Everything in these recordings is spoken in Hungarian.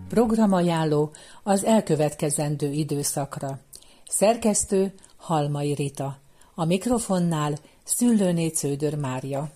Programajánló az elkövetkezendő időszakra. Szerkesztő Halmai Rita. A mikrofonnál Szüllőné Cződör Mária.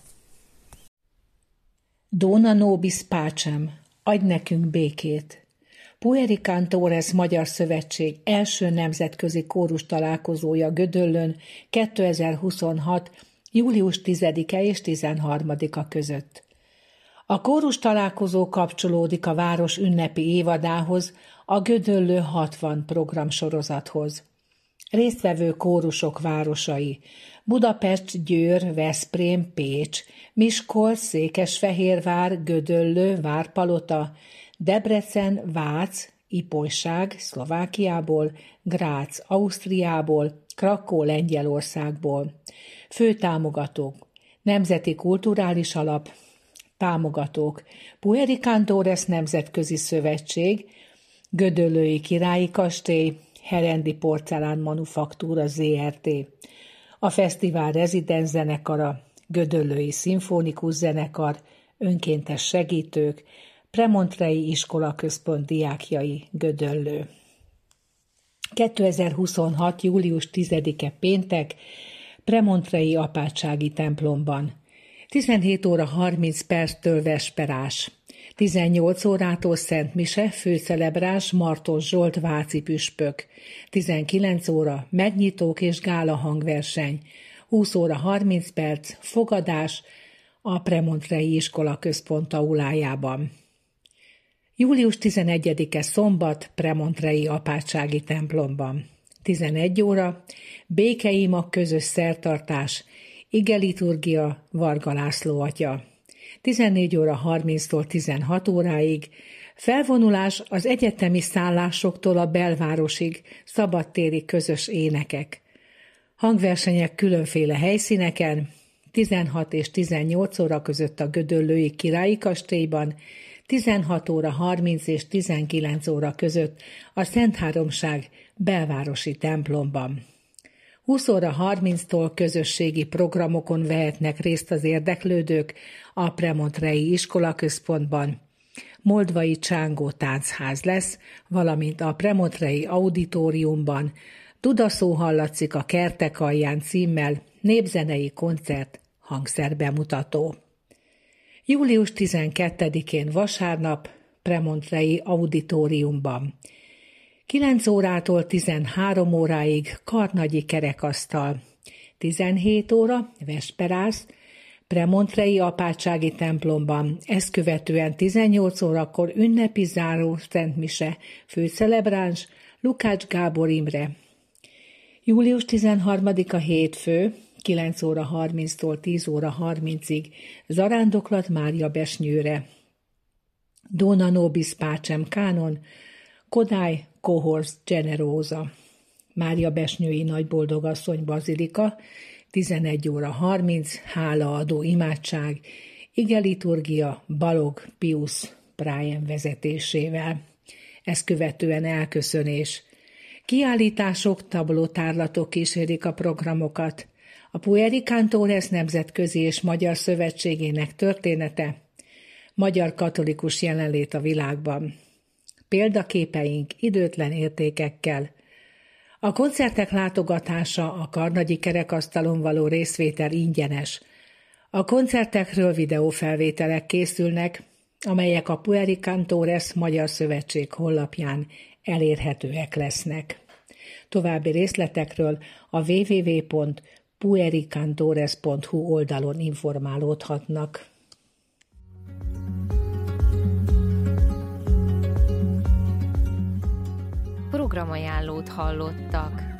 Dona nobis pacem, adj nekünk békét! Pueri Cantores Magyar Szövetség első nemzetközi kórus találkozója Gödöllőn 2026. július 10-e és 13-a között. A kórus találkozó kapcsolódik a város ünnepi évadához, a Gödöllő 60 programsorozathoz. Résztvevő kórusok városai: Budapest, Győr, Veszprém, Pécs, Miskolc, Székesfehérvár, Gödöllő, Várpalota, Debrecen, Vác, Ipolyság, Szlovákiából, Grác, Ausztriából, Krakó, Lengyelországból. Főtámogatók: Nemzeti Kulturális Alap. Támogatók: Pueri Cantores Nemzetközi Szövetség, Gödöllői Királyi Kastély, Herendi Porcelán Manufaktúra Zrt. A fesztivál rezidens zenekara, Gödöllői Szimfonikus Zenekar, önkéntes segítők, Premontrei Iskolaközpont diákjai, Gödöllő. 2026. július 10-e péntek, Premontrei Apátsági templomban. 17 óra 30 perctől vesperás. 18 órától Szent Mise, főcelebráns Martos Zsolt váci püspök. 19 óra megnyitók és gála hangverseny. 20 óra 30 perc fogadás a Premontrei Iskolaközpont aulájában. Július 11-e szombat, Premontrei Apátsági templomban. 11 óra békeima közös szertartás, igeliturgia Varga László atya. 14 óra 30-tól 16 óráig felvonulás az egyetemi szállásoktól a belvárosig, szabadtéri közös énekek. Hangversenyek különféle helyszíneken, 16 és 18 óra között a Gödöllői Királyi Kastélyban, 16 óra 30 és 19 óra között a Szentháromság belvárosi templomban. 20 óra 30-tól közösségi programokon vehetnek részt az érdeklődők a Premontrei Iskolaközpontban. Moldvai Csángó táncház lesz, valamint a Premontrei Auditoriumban Dudaszó hallatszik a kertek alján címmel népzenei koncert, hangszerbemutató. Július 12-én vasárnap, Premontrei Auditoriumban. 9 órától 13 óráig karnagyi kerekasztal. 17 óra, vesperász, Premontrei Apátsági templomban, ezt követően 18 órakor ünnepi záró szentmise, főcelebráns Lukács Gábor Imre. Július 13-a hétfő, 9 óra 30-tól 10 óra 30-ig, zarándoklat Mária Besnyőre. Dona nobis pacem kánon, Kodály Cohors Generosa. Mária Besnyői Nagyboldogasszony bazilika, 11 óra 30, hálaadó imádság, igeliturgia Balog Pius Brian vezetésével. Ezt követően elköszönés. Kiállítások, tablótárlatok kísérik a programokat. A Pueri Cantores Nemzetközi és Magyar Szövetségének története, magyar katolikus jelenlét a világban. Példaképeink időtlen értékekkel. A koncertek látogatása, a karnagyi kerekasztalon való részvétel ingyenes. A koncertekről videófelvételek készülnek, amelyek a Pueri Cantores Magyar Szövetség honlapján elérhetőek lesznek. További részletekről a www.puericantores.hu oldalon informálódhatnak. Programajánlót hallottak.